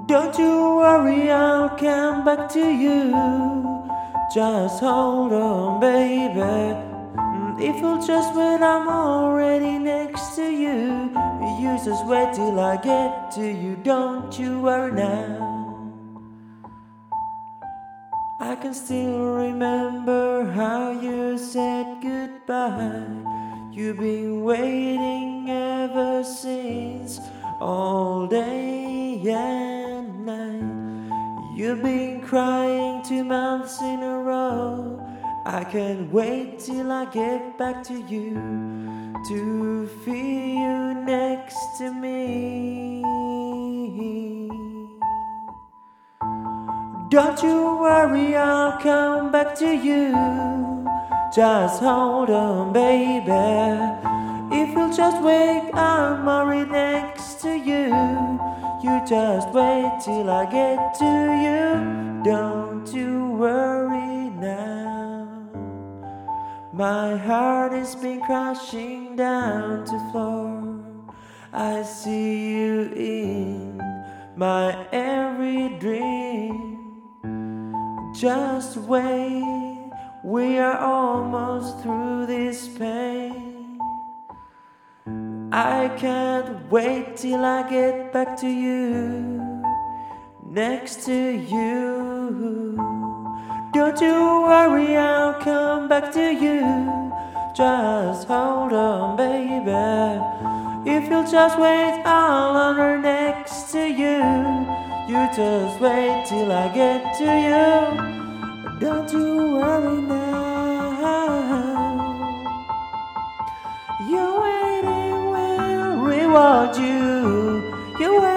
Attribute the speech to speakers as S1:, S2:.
S1: Don't you worry, I'll come back to you. Just hold on, baby. If you'll just wait, I'm already next to you. You just wait till I get to you. Don't you worry now. I can still remember how you said goodbye. You've been waiting ever since, all day and night. You've been crying 2 months in a row. I can't wait till I get back to you, to feel you next to me. Don't you worry, I'll come back to you. Just hold on, baby. If you'll just wait, I'm already next to you. You just wait till I get to you. Don't you worry now. My heart has been crashing down to floor. I see you in my every dream. Just wait, we are almost through this pain. I can't wait till I get back to you, next to you. Don't you worry, I'll come back to you. Just hold on, baby. If you'll just wait, I'll run next to you. You just wait till I get to you. Don't you worry now. Your waiting will reward you. Your